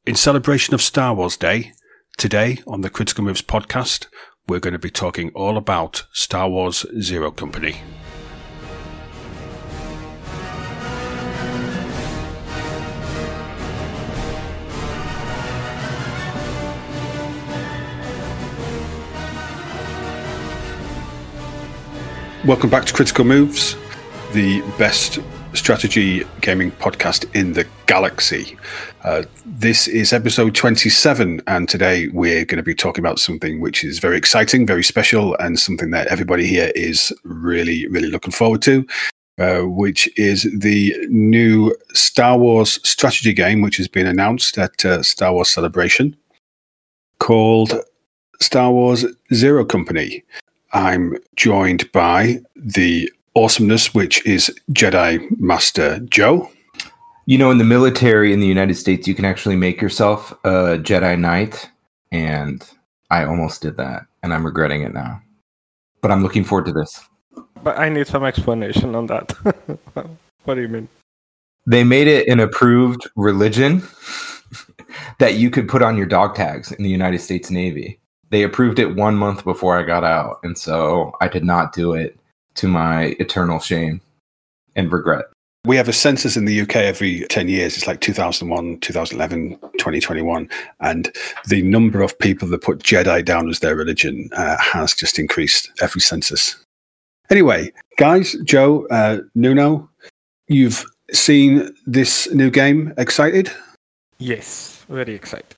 In celebration of Star Wars Day, today on the Critical Moves podcast, we're going to be talking all about Star Wars Zero Company. Welcome back to Critical Moves, the best strategy gaming podcast in the galaxy. This is episode 27, and today we're going to be talking about something which is very exciting, very special, and something that everybody here is really looking forward to, which is the new Star Wars strategy game, which has been announced at Star Wars Celebration, called Star Wars Zero Company. I'm joined by the awesomeness, which is Jedi Master Joe. You know, in the military in the United States, you can actually make yourself a Jedi Knight, and I almost did that, and I'm regretting it now. But I'm looking forward to this. But I need some explanation on that. What do you mean? They made it an approved religion that you could put on your dog tags in the United States Navy. They approved it 1 month before I got out, and so I did not do it, to my eternal shame and regret. We have a census in the UK every 10 years. It's like 2001, 2011, 2021. And the number of people that put Jedi down as their religion has just increased every census. Anyway, guys, Joe, Nuno, you've seen this new game. Excited? Yes, very excited.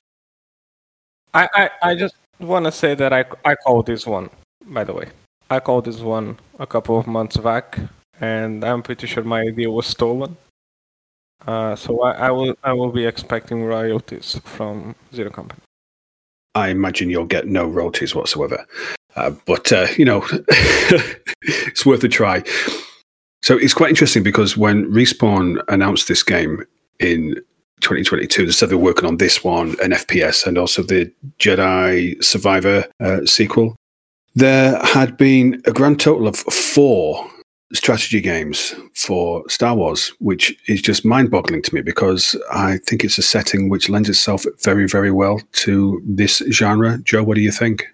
I just want to say that I called this one, by the way. I called this one a couple of months back, and I'm pretty sure my idea was stolen. So I will be expecting royalties from Zero Company. I imagine you'll get no royalties whatsoever. But it's worth a try. So it's quite interesting because when Respawn announced this game in 2022, they said they're working on this one, an FPS, and also the Jedi Survivor sequel. There had been a grand total of 4 strategy games for Star Wars, which is just mind-boggling to me because I think it's a setting which lends itself very well to this genre. Joe, what do you think?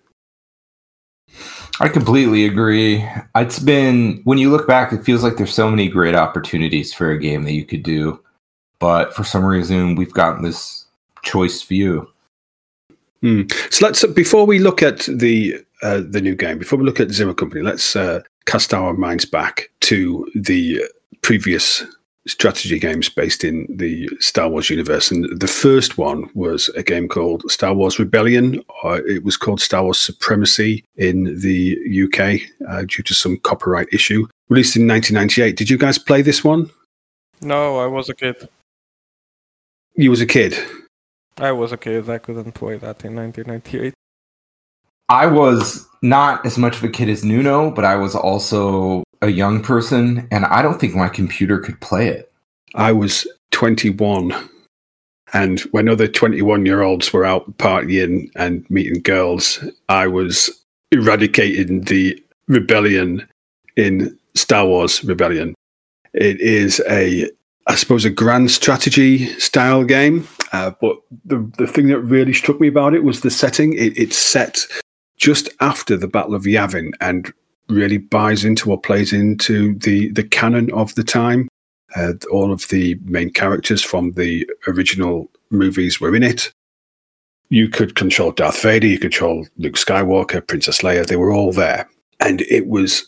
I completely agree. It's been, when you look back, it feels like there's so many great opportunities for a game that you could do, but for some reason we've gotten this choice view. So let's, before we look at the new game, before we look at Zero Company, let's cast our minds back to the previous strategy games based in the Star Wars universe. And the first one was a game called Star Wars Rebellion, or it was called Star Wars Supremacy in the UK due to some copyright issue. Released in 1998. Did you guys play this one? No, I was a kid. You was a kid? I was a kid. I couldn't play that in 1998. I was not as much of a kid as Nuno, but I was also a young person, and I don't think my computer could play it. I was 21, and when other 21-year-olds were out partying and meeting girls, I was eradicating the rebellion in Star Wars Rebellion. It is I suppose, a grand strategy style game, but the thing that really struck me about it was the setting. It's set just after the Battle of Yavin and really buys into or plays into the canon of the time. All of the main characters from the original movies were in it. You could control Darth Vader, you could control Luke Skywalker, Princess Leia. They were all there. And it was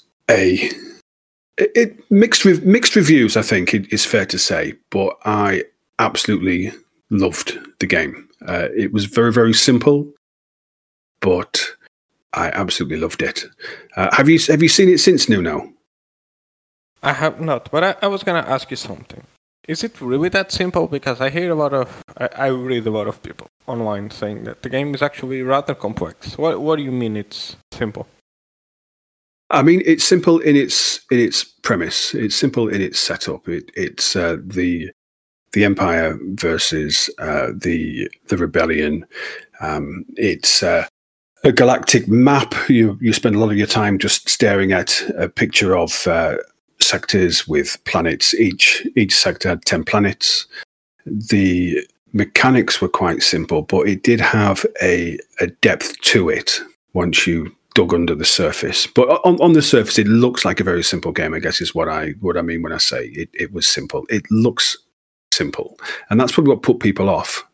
mixed reviews, I think it is fair to say, but I absolutely loved the game. It was very simple, but I absolutely loved it. Have you seen it since, Nuno? I have not, but I was going to ask you something. Is it really that simple? Because I read a lot of people online saying that the game is actually rather complex. What do you mean it's simple? I mean, it's simple in its premise. It's simple in its setup. It's the Empire versus the Rebellion. It's a galactic map. You spend a lot of your time just staring at a picture of sectors with planets. Each sector had 10 planets. The mechanics were quite simple, but it did have a depth to it once you dug under the surface. But on the surface, it looks like a very simple game, I guess is what I mean when I say it was simple. It looks simple. And that's probably what put people off.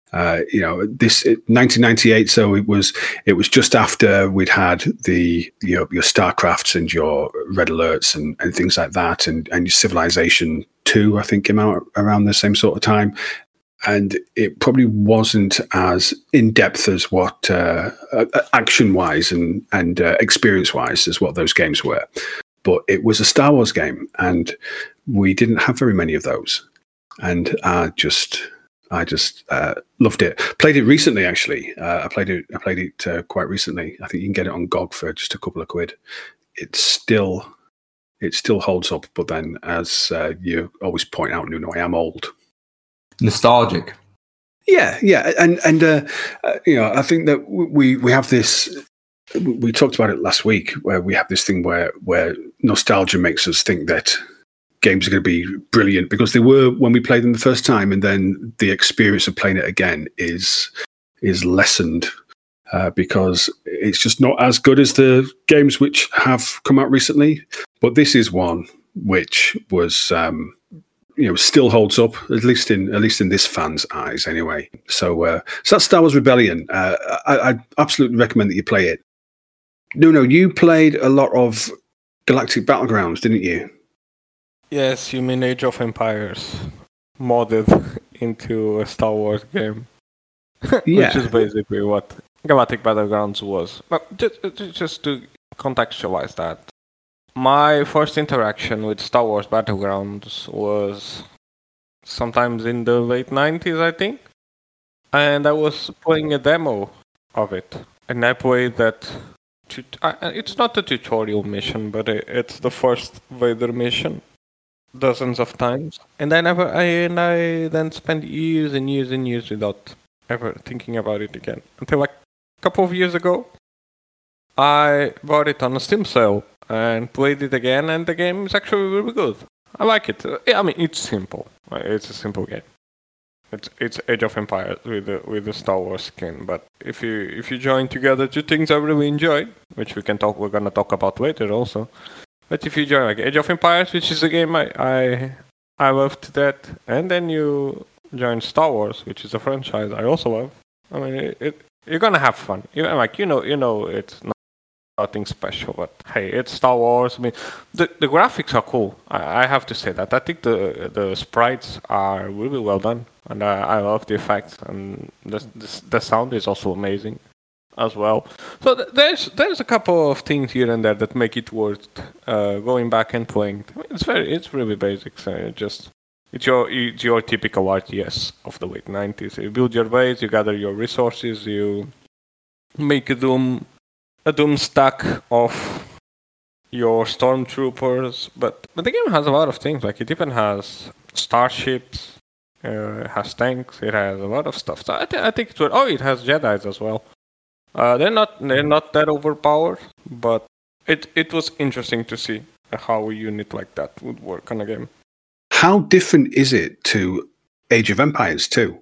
This 1998, so it was just after we'd had your StarCrafts and your Red Alerts and things like that, and your Civilization 2, I think, came out around the same sort of time. And it probably wasn't as in depth as what action wise and experience wise as what those games were. But it was a Star Wars game, and we didn't have very many of those. And I just loved it. Played it recently, actually. I played it quite recently. I think you can get it on GOG for just a couple of quid. It still holds up. But then, as you always point out, Nuno, I am old. Nostalgic. Yeah, and I think that we have this. We talked about it last week, where we have this thing where nostalgia makes us think that games are going to be brilliant because they were when we played them the first time, and then the experience of playing it again is lessened because it's just not as good as the games which have come out recently. But this is one which was. Still holds up, at least in this fan's eyes, anyway. So that's Star Wars Rebellion. I absolutely recommend that you play it. No, you played a lot of Galactic Battlegrounds, didn't you? Yes, you mean Age of Empires modded into a Star Wars game, Yeah. which is basically what Galactic Battlegrounds was. But just to contextualize that. My first interaction with Star Wars Battlegrounds was sometimes in the late 90s, I think. And I was playing a demo of it. And I played that... It's not a tutorial mission, but it's the first Vader mission. Dozens of times. And I then spent years and years and years without ever thinking about it again. Until like a couple of years ago, I bought it on a Steam sale. And played it again, and the game is actually really good. I like it. I mean, it's simple. It's a simple game. It's Age of Empires with the Star Wars skin. But if you join together two things I really enjoy, which we're gonna talk about later also. But if you join like Age of Empires, which is a game I loved that, and then you join Star Wars, which is a franchise I also love. I mean, you're gonna have fun. It's not nothing special, but hey, it's Star Wars. I mean, the graphics are cool. I have to say that. I think the sprites are really well done, and I love the effects, and the sound is also amazing as well. So there's a couple of things here and there that make it worth going back and playing. I mean, it's really basic. So it's your typical RTS of the late 90s. You build your base, you gather your resources, you make a Doom stack of your stormtroopers, but the game has a lot of things. Like it even has starships, it has tanks, it has a lot of stuff. So I think it's it has Jedis as well. They're not that overpowered, but it was interesting to see how a unit like that would work on a game. How different is it to Age of Empires 2?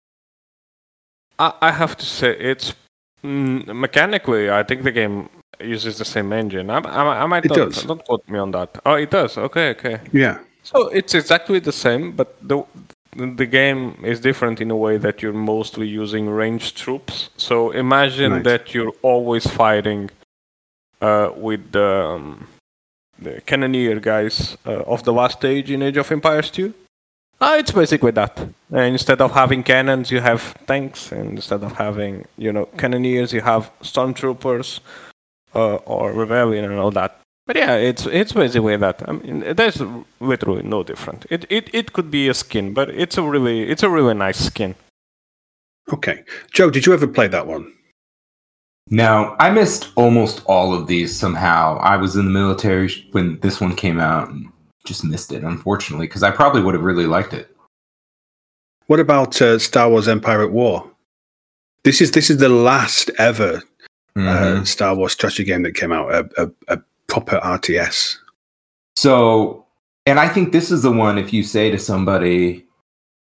I have to say it's. Mechanically, I think the game uses the same engine. I might not. Does. Don't quote me on that. Oh, it does. Okay. Yeah. So it's exactly the same, but the game is different in a way that you're mostly using ranged troops. So imagine that you're always fighting with the cannoneer guys of the last stage in Age of Empires 2. It's basically that. Instead of having cannons, you have tanks. And instead of having, cannoneers, you have stormtroopers or rebellion and all that. But yeah, it's basically that. I mean, there's literally no different. It could be a skin, but it's a really nice skin. Okay, Joe, did you ever play that one? No, I missed almost all of these somehow. I was in the military when this one came out and just missed it, unfortunately, because I probably would have really liked it. What about Star Wars Empire at War? This is the last ever Star Wars strategy game that came out, a proper RTS. So, and I think this is the one, if you say to somebody,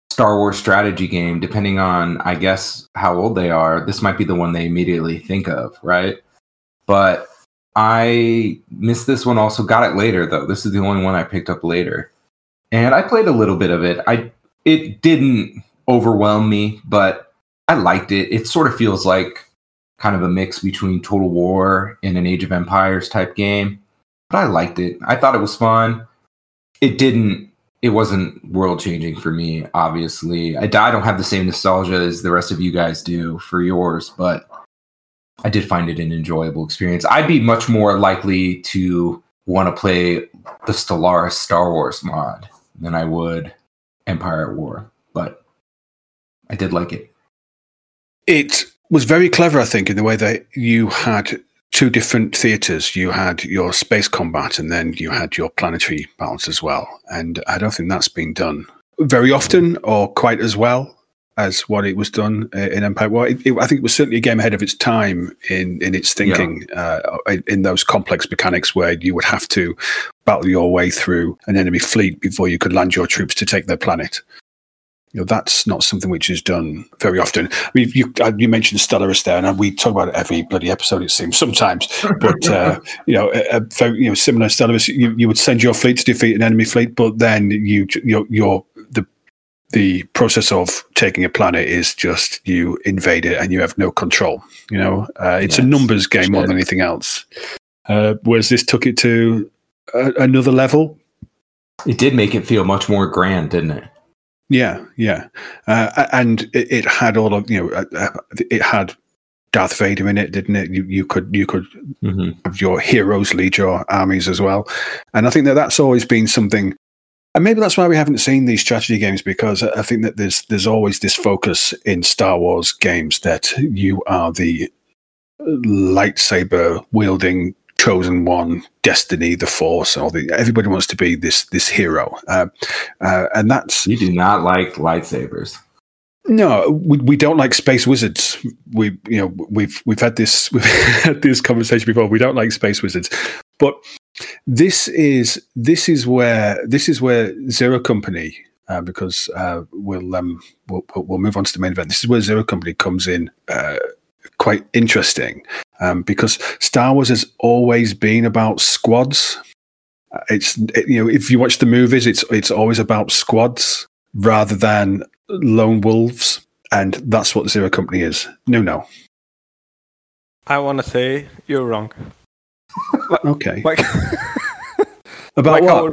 Star Wars strategy game, depending on, I guess, how old they are, this might be the one they immediately think of, right? But I missed this one also. Got it later, though. This is the only one I picked up later. And I played a little bit of it. It didn't overwhelm me, but I liked it. It sort of feels like kind of a mix between Total War and an Age of Empires type game. But I liked it. I thought it was fun. It wasn't world-changing for me, obviously. I don't have the same nostalgia as the rest of you guys do for yours, but I did find it an enjoyable experience. I'd be much more likely to want to play the Stellaris Star Wars mod than I would Empire at War, but I did like it. It was very clever, I think, in the way that you had two different theaters. You had your space combat and then you had your planetary battles as well. And I don't think that's been done very often or quite as well as what it was done in Empire War. I think it was certainly a game ahead of its time in its thinking, in those complex mechanics where you would have to battle your way through an enemy fleet before you could land your troops to take their planet. That's not something which is done very often. I mean, you mentioned Stellaris there, and we talk about it every bloody episode, it seems, sometimes. But, a very, similar Stellaris, you would send your fleet to defeat an enemy fleet, but then the process of taking a planet is just you invade it and you have no control. It's a numbers game more than anything else. Whereas this took it to another level. It did make it feel much more grand, didn't it? Yeah. And it had all of, it had Darth Vader in it, didn't it? You could have your heroes lead your armies as well. And I think that's always been something, and maybe that's why we haven't seen these strategy games, because I think that there's always this focus in Star Wars games that you are the lightsaber wielding chosen one, destiny, the Force, everybody wants to be this hero, and that's, you do not like lightsabers. No, we don't like space wizards. We've had this conversation before. We don't like space wizards, but this is where Zero Company, because we'll move on to the main event. This is where Zero Company comes in. Quite interesting, because Star Wars has always been about squads. If you watch the movies, it's always about squads rather than lone wolves, and that's what Zero Company is. No. I want to say you're wrong. Okay. About what?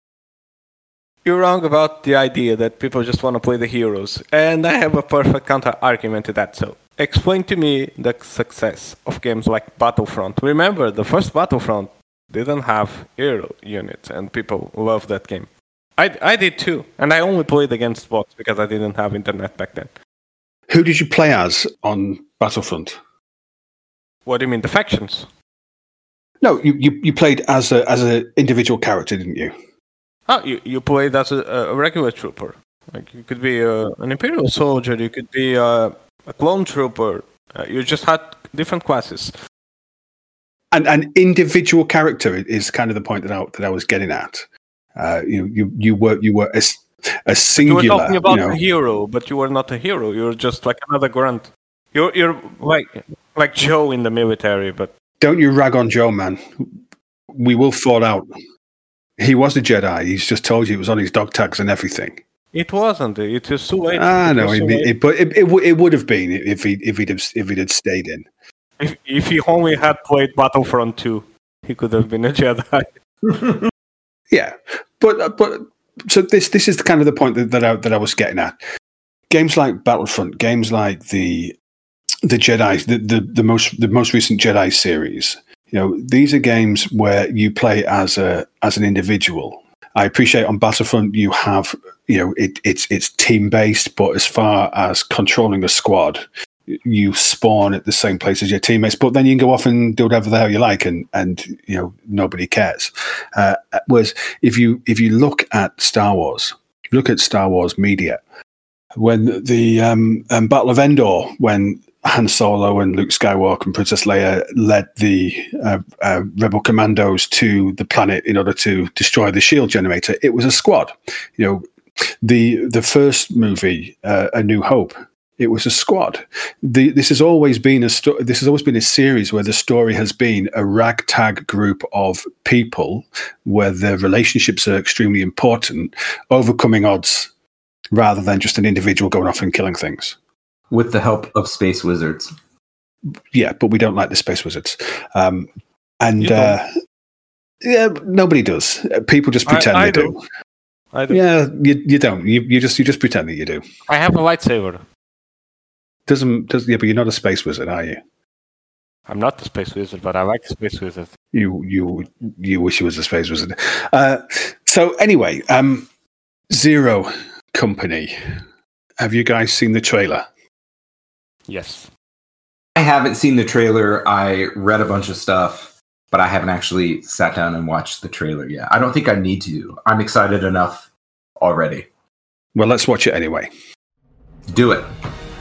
You're wrong about the idea that people just want to play the heroes, and I have a perfect counter argument to that. So, explain to me the success of games like Battlefront. Remember, the first Battlefront didn't have hero units, and people loved that game. I did too, and I only played against bots because I didn't have internet back then. Who did you play as on Battlefront? What do you mean, the factions? No, you played as an individual character, didn't you? Oh, you played as a regular trooper. Like, you could be an Imperial soldier, you could be a clone trooper. You just had different classes. And an individual character is kind of the point that I was getting at. You were a singular. You were talking about a hero, but you were not a hero. You were just like another grunt. You're like Joe in the military, but don't you rag on Joe, man. We will fall out. He was a Jedi. He's just told you it was on his dog tags and everything. It wasn't. It was too late. No, but it would have been if he'd have stayed in. If he only had played Battlefront 2, he could have been a Jedi. Yeah, but so this is kind of the point that I was getting at. Games like Battlefront, games like the Jedi, the most recent Jedi series. These are games where you play as an individual. I appreciate on Battlefront you have it's team based, but as far as controlling a squad, you spawn at the same place as your teammates, but then you can go off and do whatever the hell you like, and nobody cares. Whereas if you look at Star Wars, if you look at Star Wars media, when the Battle of Endor, when Han Solo and Luke Skywalker and Princess Leia led the rebel commandos to the planet in order to destroy the shield generator, it was a squad. The first movie, A New Hope, it was a squad. This has always been a series where the story has been a ragtag group of people where their relationships are extremely important, overcoming odds, rather than just an individual going off and killing things. With the help of space wizards. Yeah, but we don't like the space wizards. Yeah, nobody does. People just pretend they do. I do. Yeah, you don't. You just pretend that you do. I have a lightsaber. Yeah, but you're not a space wizard, are you? I'm not the space wizard, but I like the space wizard. You wish you was a space wizard. So anyway, Zero Company. Have you guys seen the trailer? Yes. I haven't seen the trailer. I read a bunch of stuff, but I haven't actually sat down and watched the trailer yet. I don't think I need to. I'm excited enough already. Well, let's watch it anyway. Do it.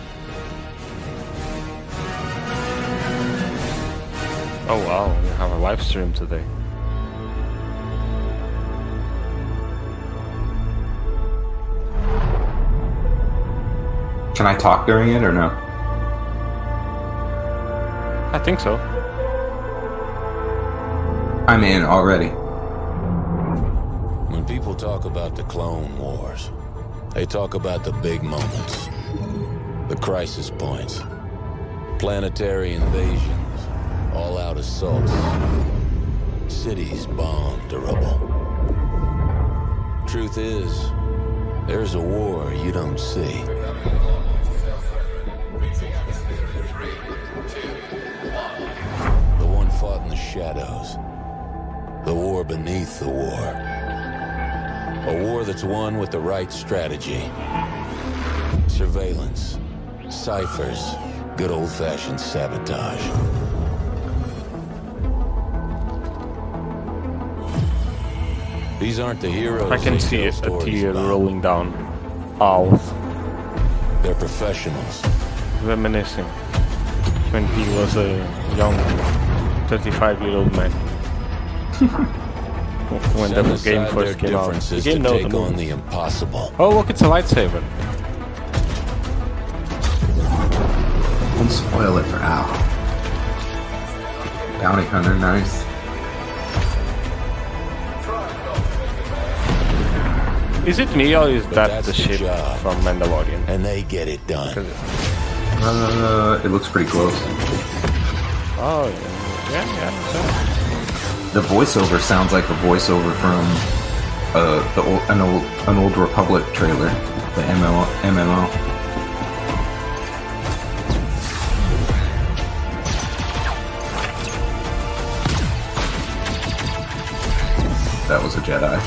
Oh wow, we have a live stream today. Can I talk during it or no? I think so. I'm in already. When people talk about the Clone Wars, they talk about the big moments, the crisis points, planetary invasions, all-out assaults, cities bombed to rubble. Truth is, there's a war you don't see. The one fought in the shadows. The war beneath the war. A war that's won with the right strategy. Surveillance, ciphers, good old-fashioned sabotage. These aren't the heroes. I can see a tear rolling down Alf. They're professionals. Reminiscing when he was a young 35-year-old man. When the game first came out. The game knows take on the impossible. Oh look, it's a lightsaber. Don't spoil it for Al. Bounty hunter, nice. Is it me or is that that's the the ship job. from Mandalorian? And they get it done. It looks pretty close. Oh yeah. The voiceover sounds like a voiceover from an old Republic trailer, the MMO. That was a Jedi.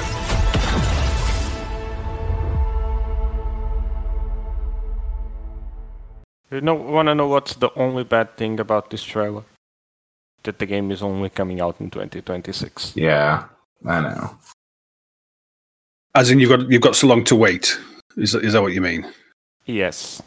Want to know what's the only bad thing about this trailer? That the game is only coming out in 2026. Yeah, I know. As in, you've got so long to wait. Is that what you mean? Yes.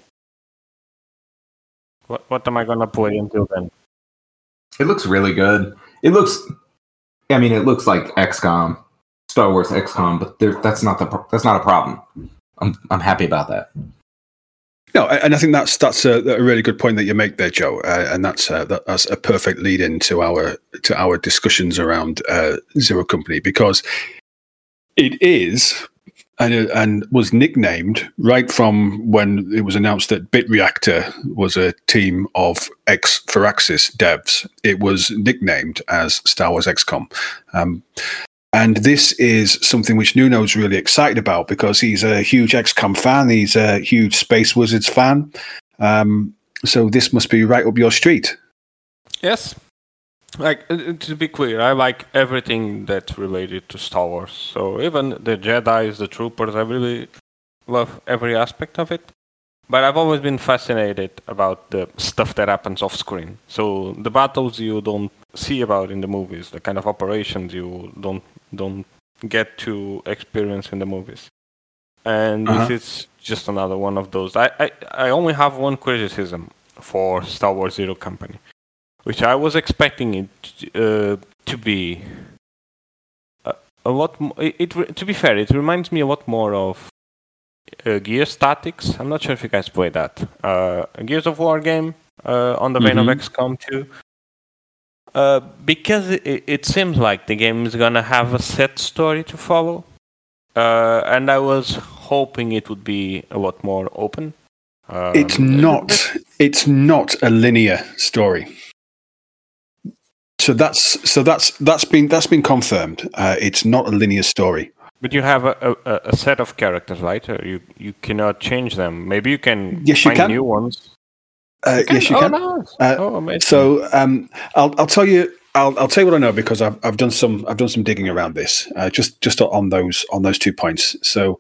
What am I gonna play until then? It looks really good. It looks like XCOM, Star Wars XCOM, but that's not a problem. I'm happy about that. No, and I think that's a really good point that you make there, Joe, and that's a perfect lead in to our discussions around Zero Company, because it is and was nicknamed right from when it was announced that BitReactor was a team of ex-Firaxis devs. It was nicknamed as Star Wars XCOM. And this is something which Nuno's really excited about because he's a huge XCOM fan. He's a huge Space Wizards fan. So this must be right up your street. Yes. Like, to be clear, I like everything that's related to Star Wars. So even the Jedi, the troopers, I really love every aspect of it. But I've always been fascinated about the stuff that happens off screen. So the battles you don't see about in the movies, the kind of operations you don't get to experience in the movies. And this is just another one of those. I only have one criticism for Star Wars Zero Company, which I was expecting it to be a lot more. To be fair, it reminds me a lot more of Gears Tactics. I'm not sure if you guys played that. A Gears of War game on the vein of XCOM 2. Because it seems like the game is gonna have a set story to follow, and I was hoping it would be a lot more open. It's not. It's not a linear story. So that's been confirmed. It's not a linear story. But you have a set of characters, right? You cannot change them. Maybe you can Yes, you find can. new ones. Yes, you can. Nice. Amazing. So I'll tell you. I'll tell you what I know because I've done some digging around this. Just on those 2 points. So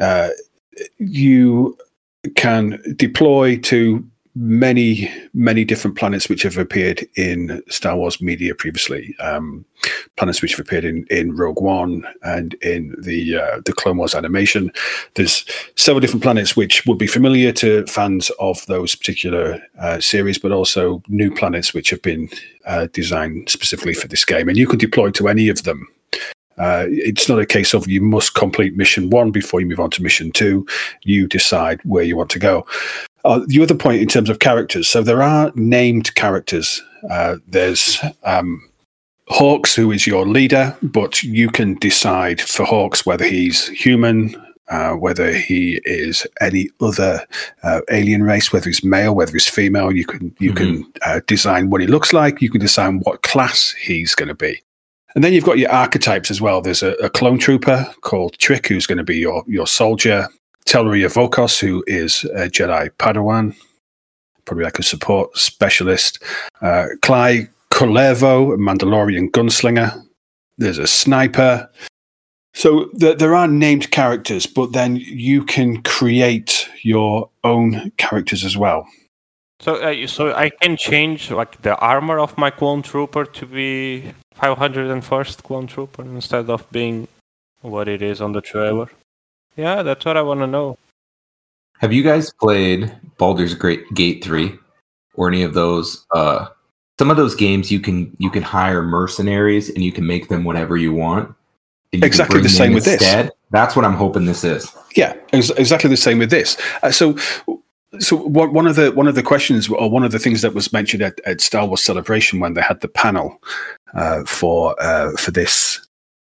you can deploy to many different planets which have appeared in Star Wars media previously. Planets which have appeared in Rogue One and in the Clone Wars animation. There's several different planets which would be familiar to fans of those particular series, but also new planets which have been designed specifically for this game. And you can deploy to any of them. It's not a case of you must complete mission 1 before you move on to mission 2. You decide where you want to go. The other point in terms of characters, so there are named characters. There's Hawks, who is your leader, but you can decide for Hawks whether he's human, whether he is any other alien race, whether he's male, whether he's female. You can design what he looks like. You can design what class he's going to be. And then you've got your archetypes as well. There's a clone trooper called Trick, who's going to be your soldier. Telria Vokos, who is a Jedi Padawan, probably like a support specialist. Clay Kulevo, a Mandalorian gunslinger. There's a sniper. So there are named characters, but then you can create your own characters as well. So I can change like the armor of my clone trooper to be 501st clone trooper instead of being what it is on the trailer. Yeah, that's what I want to know. Have you guys played Baldur's Gate 3 or any of those? Some of those games you can hire mercenaries and you can make them whatever you want. Exactly the same with this. That's what I'm hoping this is. Yeah, exactly the same with this. So one of the questions, or one of the things that was mentioned at Star Wars Celebration when they had the panel for this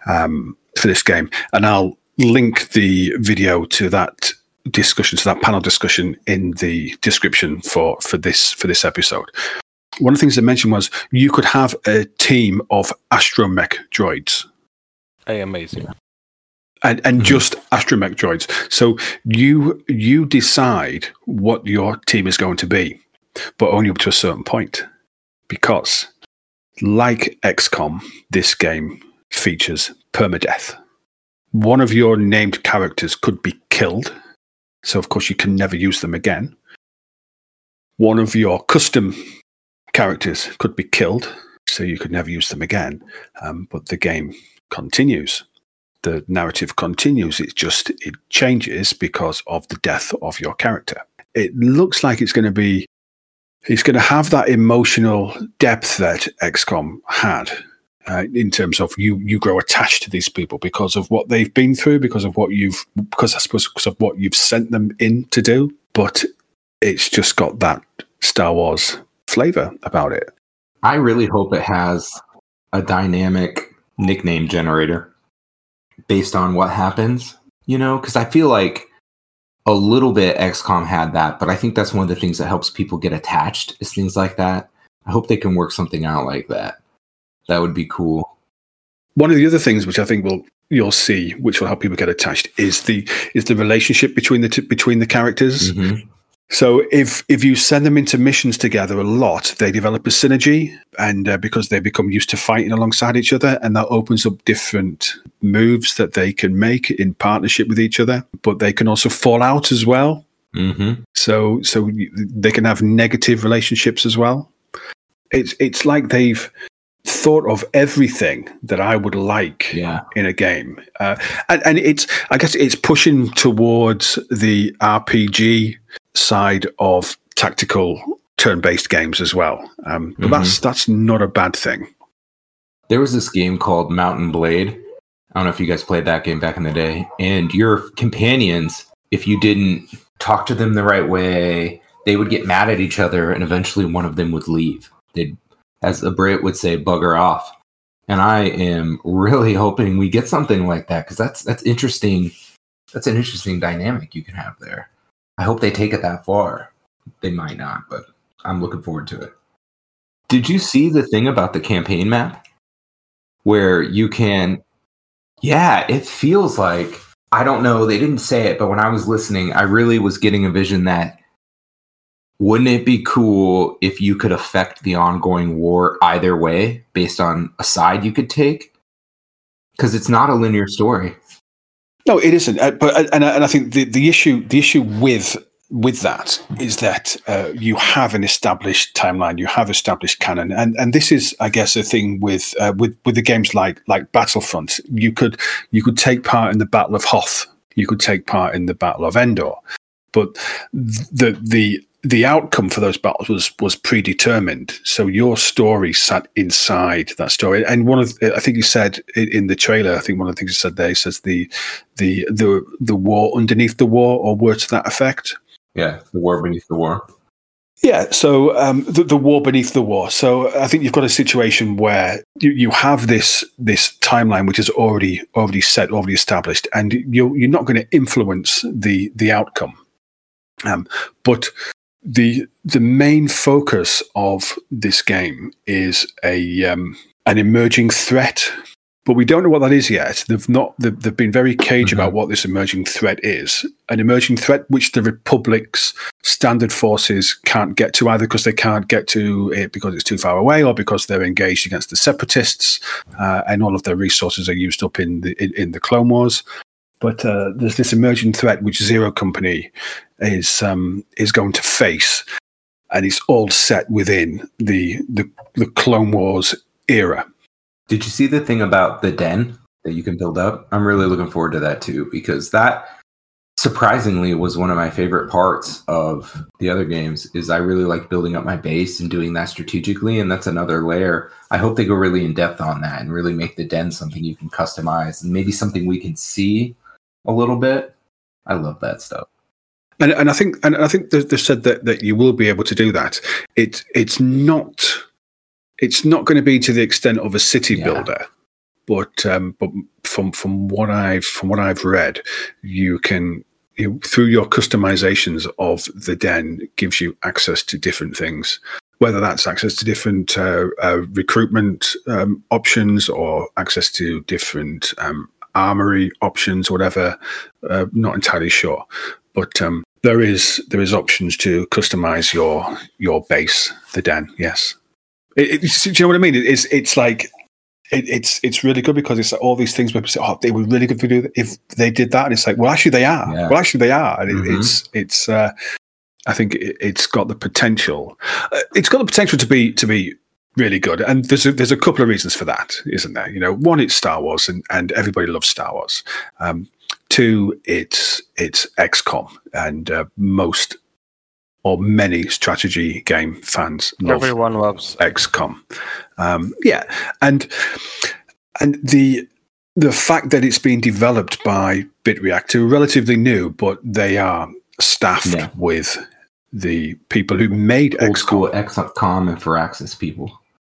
game, and I'll link the video to that discussion, to that panel discussion in the description for this episode. One of the things they mentioned was you could have a team of astromech droids. Hey, amazing. And just astromech droids. So you decide what your team is going to be, but only up to a certain point. Because, like XCOM, this game features permadeath. One of your named characters could be killed, so of course you can never use them again. One of your custom characters could be killed, so you could never use them again. But the game continues. The narrative continues. It changes because of the death of your character. It looks like it's going to have that emotional depth that XCOM had. In terms of you grow attached to these people because of what they've been through, because of what you've sent them in to do. But it's just got that Star Wars flavor about it. I really hope it has a dynamic nickname generator based on what happens, because I feel like a little bit XCOM had that, but I think that's one of the things that helps people get attached is things like that. I hope they can work something out like that. That would be cool. One of the other things which I think you'll see, which will help people get attached, is the relationship between the characters. Mm-hmm. So if you send them into missions together a lot, they develop a synergy, and because they become used to fighting alongside each other, and that opens up different moves that they can make in partnership with each other. But they can also fall out as well. Mm-hmm. So they can have negative relationships as well. It's like they've thought of everything that I would like in a game, and I guess it's pushing towards the RPG side of tactical turn-based games as well. But that's not a bad thing. There was this game called Mountain Blade. I don't know if you guys played that game back in the day, and your companions if you didn't talk to them the right way, they would get mad at each other, and eventually one of them would leave. They'd, as a Brit would say, bugger off. And I am really hoping we get something like that, because that's interesting. That's an interesting dynamic you can have there. I hope they take it that far. They might not, but I'm looking forward to it. Did you see the thing about the campaign map where you can? Yeah, it feels like, I don't know, they didn't say it, but when I was listening, I really was getting a vision that, wouldn't it be cool if you could affect the ongoing war either way based on a side you could take? Because it's not a linear story. No, it isn't. But I think the issue with that is that you have an established timeline, you have established canon, and this is, I guess, a thing with the games like Battlefront. You could take part in the Battle of Hoth, you could take part in the Battle of Endor, but the outcome for those battles was predetermined. So your story sat inside that story. And I think you said in the trailer, I think one of the things you said there, he says the war underneath the war, or words to that effect. Yeah, the war beneath the war. Yeah, so the war beneath the war. So I think you've got a situation where you have this timeline which is already set, already established, and you're not going to influence the outcome. But the main focus of this game is an emerging threat, but we don't know what that is yet. They've been very cagey about what this emerging threat is. An emerging threat which the Republic's standard forces can't get to, either because they can't get to it because it's too far away, or because they're engaged against the Separatists, and all of their resources are used up in the Clone Wars. But there's this emerging threat which Zero Company is going to face, and it's all set within the Clone Wars era. Did you see the thing about the den that you can build up? I'm really looking forward to that too, because that surprisingly was one of my favorite parts of the other games. Is I really like building up my base and doing that strategically, and that's another layer. I hope they go really in depth on that and really make the den something you can customize, and maybe something we can see a little bit. I love that stuff. And I think they've said that you will be able to do that. It's not going to be to the extent of a city builder, but from what I've read, you can, through your customizations of the den, gives you access to different things. Whether that's access to different recruitment options, or access to different armory options, or whatever, not entirely sure. But there is options to customize your base, the den. Yes. Do you know what I mean? It's like it's really good, because it's like all these things where people say, "Oh, they were really good if they did that," and it's like, well, actually they are. Yeah. Well, actually they are, and it's. I think it's got the potential. It's got the potential to be really good, and there's a couple of reasons for that, isn't there? One, it's Star Wars, and everybody loves Star Wars. Two, it's XCOM, and most or many strategy game fans love. Everyone loves XCOM. Yeah, and the fact that it's being developed by BitReactor, relatively new, but they are staffed with the people who made old school XCOM and Firaxis people.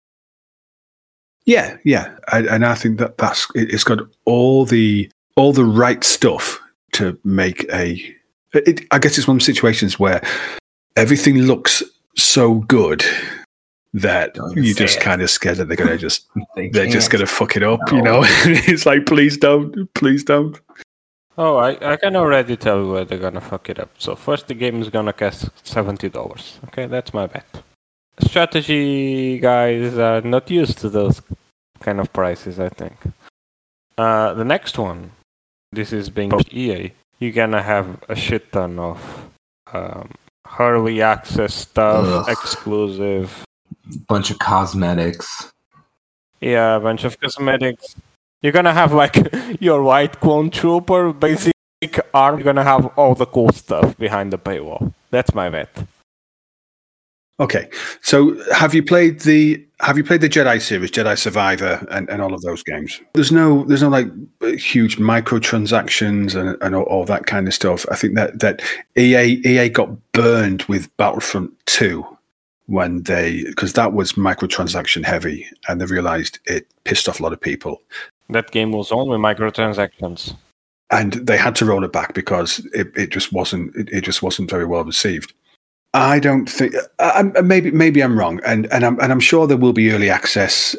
Yeah, and I think it's got all the right stuff to make I guess it's one of the situations where everything looks so good that you're just kind of scared that they're going to just just going to fuck it up. No. It's like, please don't. Oh, I can already tell where they're gonna fuck it up. So first, the game is gonna cost $70. Okay, that's my bet. Strategy guys are not used to those kind of prices, I think. The next one, this is being EA. You're gonna have a shit ton of early access stuff, exclusive. Bunch of cosmetics. Yeah, a bunch of cosmetics. You're gonna have like your white clone trooper, basic arm. You're gonna have all the cool stuff behind the paywall. That's my bet. Okay, so have you played the Jedi series, Jedi Survivor, and all of those games? There's no like huge microtransactions and all that kind of stuff. I think that EA got burned with Battlefront 2 because that was microtransaction heavy, and they realized it pissed off a lot of people. That game was only microtransactions, and they had to roll it back because it just wasn't very well received. I don't think. Maybe I'm wrong, and I'm sure there will be early access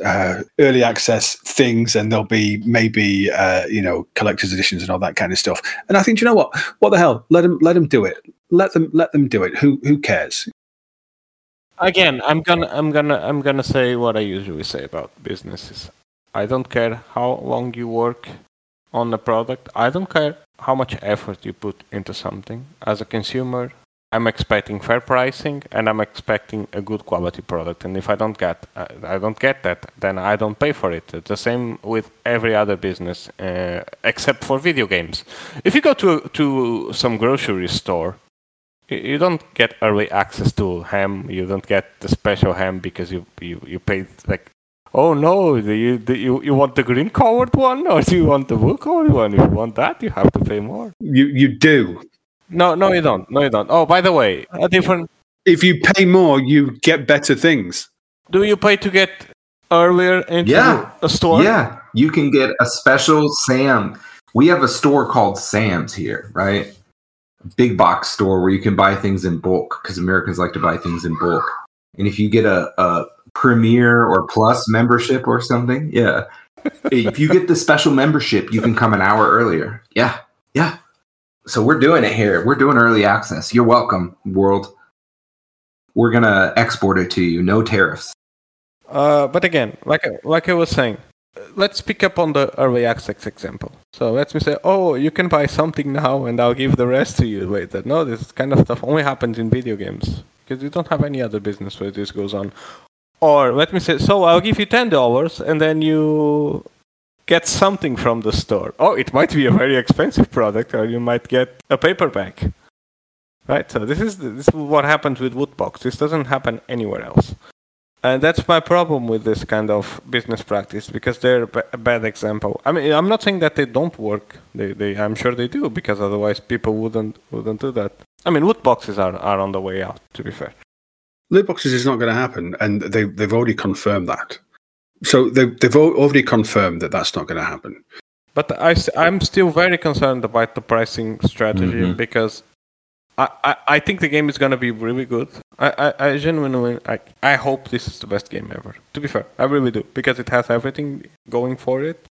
things, and there'll be maybe collector's editions and all that kind of stuff. And I think, you know what? What the hell? Let them do it. Let them do it. Who cares? Again, I'm gonna say what I usually say about businesses. I don't care how long you work on a product. I don't care how much effort you put into something. As a consumer, I'm expecting fair pricing, and I'm expecting a good quality product. And if I don't get that, then I don't pay for it. It's the same with every other business, except for video games. If you go to some grocery store, you don't get early access to ham. You don't get the special ham because you paid like. Oh no! You want the green colored one, or do you want the blue colored one? If you want that, you have to pay more. You do. No, you don't. Oh, by the way, a different. If you pay more, you get better things. Do you pay to get earlier into a store? Yeah, you can get a special Sam. We have a store called Sam's here, right? A big box store where you can buy things in bulk because Americans like to buy things in bulk. And if you get a Premier or Plus membership or something, if you get the special membership, you can come an hour earlier. Yeah. So we're doing it here. We're doing early access. You're welcome, world. We're going to export it to you. No tariffs. But again, like I was saying, let's pick up on the early access example. So let me say, you can buy something now and I'll give the rest to you later. No, this kind of stuff only happens in video games because you don't have any other business where this goes on. Or let me say, so I'll give you $10 and then you get something from the store. Oh, it might be a very expensive product, or you might get a paperback. Right? So this is what happens with Woodbox. This doesn't happen anywhere else. And that's my problem with this kind of business practice, because they're a bad example. I mean, I'm not saying that they don't work. I'm sure they do, because otherwise people wouldn't do that. I mean, loot boxes are on the way out, to be fair. Loot boxes is not going to happen, and they've already confirmed that. So they've already confirmed that that's not going to happen. But I'm still very concerned about the pricing strategy, because I think the game is going to be really good. I genuinely I hope this is the best game ever. To be fair, I really do, because it has everything going for it.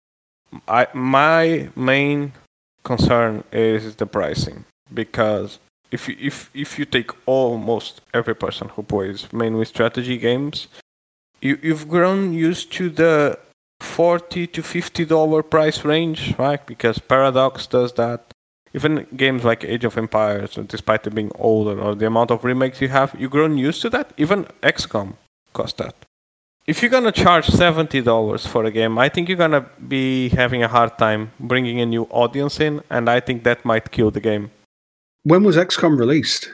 My main concern is the pricing, because if you take almost every person who plays mainly strategy games, you've grown used to the $40 to $50 price range, right? Because Paradox does that. Even games like Age of Empires, despite it being older, or the amount of remakes you have, you've grown used to that. Even XCOM cost that. If you're going to charge $70 for a game, I think you're going to be having a hard time bringing a new audience in, and I think that might kill the game. When was XCOM released?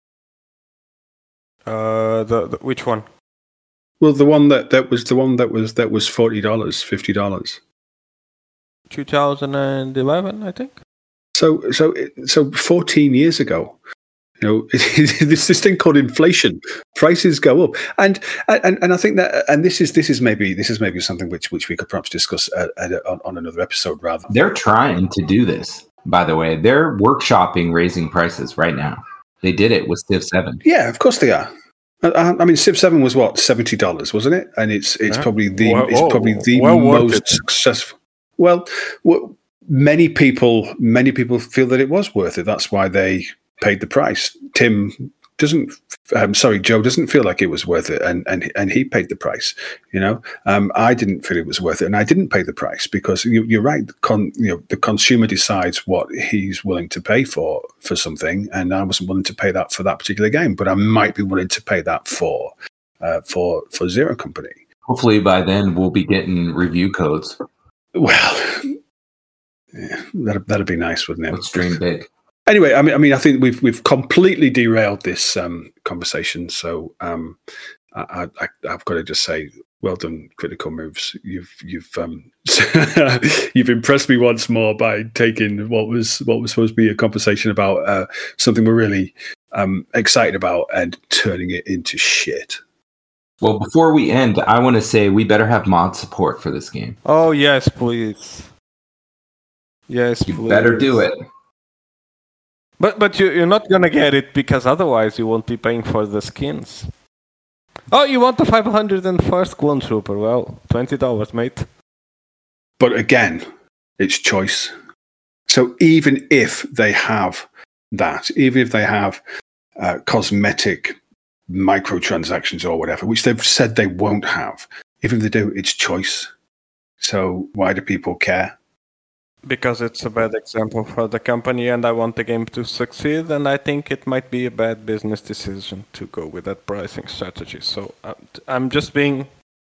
Which one? Well, the one that was $40, $50. 2011, I think. So 14 years ago, this thing called inflation. Prices go up, and I think that, and this is maybe something which we could perhaps discuss on another episode. Rather, they're trying to do this. By the way, they're workshopping raising prices right now. They did it with Civ 7. Yeah, of course they are. I mean, Civ 7 was what, $70, wasn't it? And it's probably the most successful. Well, many people feel that it was worth it. That's why they paid the price. Joe doesn't feel like it was worth it, and he paid the price. I didn't feel it was worth it, and I didn't pay the price, because you're right. The consumer decides what he's willing to pay for something, and I wasn't willing to pay that for that particular game, but I might be willing to pay that for Zero Company. Hopefully, by then we'll be getting review codes. Well, yeah, that'd be nice, wouldn't it? Let's dream big. Anyway, I mean, I think we've completely derailed this conversation. So I've got to just say, well done, Critical Moves. You've you've impressed me once more by taking what was supposed to be a conversation about something we're really excited about and turning it into shit. Well, before we end, I want to say we better have mod support for this game. Oh yes, please. Yes, You please. better do it. But you're not gonna get it because otherwise you won't be paying for the skins. Oh, you want the 501st Clone Trooper? Well, $20, mate. But again, it's choice. So even if they have that, even if they have cosmetic microtransactions or whatever, which they've said they won't have, even if they do, it's choice. So why do people care? Because it's a bad example for the company and I want the game to succeed, and I think it might be a bad business decision to go with that pricing strategy. So I'm just being...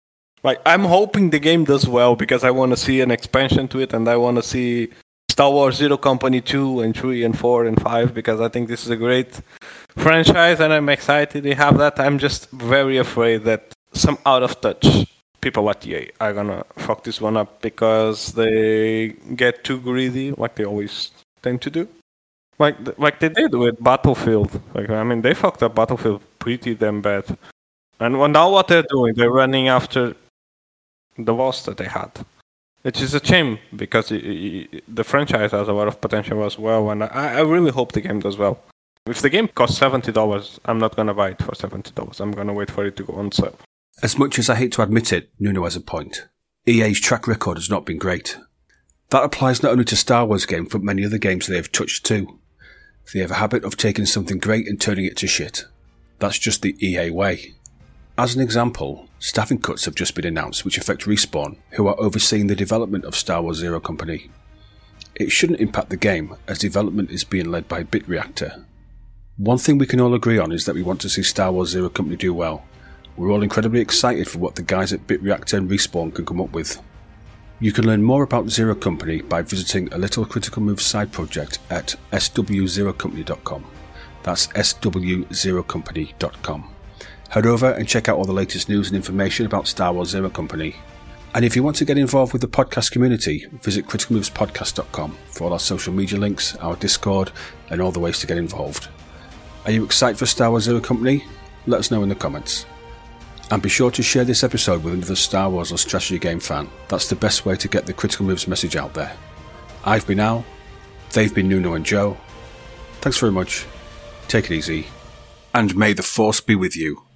I'm hoping the game does well because I want to see an expansion to it, and I want to see Star Wars Zero Company 2 and 3 and 4 and 5 because I think this is a great franchise and I'm excited to have that. I'm just very afraid that some out-of-touch people at EA are gonna fuck this one up because they get too greedy, like they always tend to do. Like they did with Battlefield. They fucked up Battlefield pretty damn bad. And now what they're doing, they're running after the loss that they had. Which is a shame because the franchise has a lot of potential as well, and I really hope the game does well. If the game costs $70, I'm not gonna buy it for $70. I'm gonna wait for it to go on sale. As much as I hate to admit it, Nuno has a point. EA's track record has not been great. That applies not only to Star Wars games, but many other games they have touched too. They have a habit of taking something great and turning it to shit. That's just the EA way. As an example, staffing cuts have just been announced which affect Respawn, who are overseeing the development of Star Wars Zero Company. It shouldn't impact the game, as development is being led by BitReactor. One thing we can all agree on is that we want to see Star Wars Zero Company do well. We're all incredibly excited for what the guys at BitReactor and Respawn can come up with. You can learn more about Zero Company by visiting a Little Critical Moves side project at swzerocompany.com. That's swzerocompany.com. Head over and check out all the latest news and information about Star Wars Zero Company. And if you want to get involved with the podcast community, visit criticalmovespodcast.com for all our social media links, our Discord, and all the ways to get involved. Are you excited for Star Wars Zero Company? Let us know in the comments. And be sure to share this episode with another Star Wars or strategy game fan. That's the best way to get the Critical Moves message out there. I've been Al. They've been Nuno and Joe. Thanks very much. Take it easy. And may the Force be with you.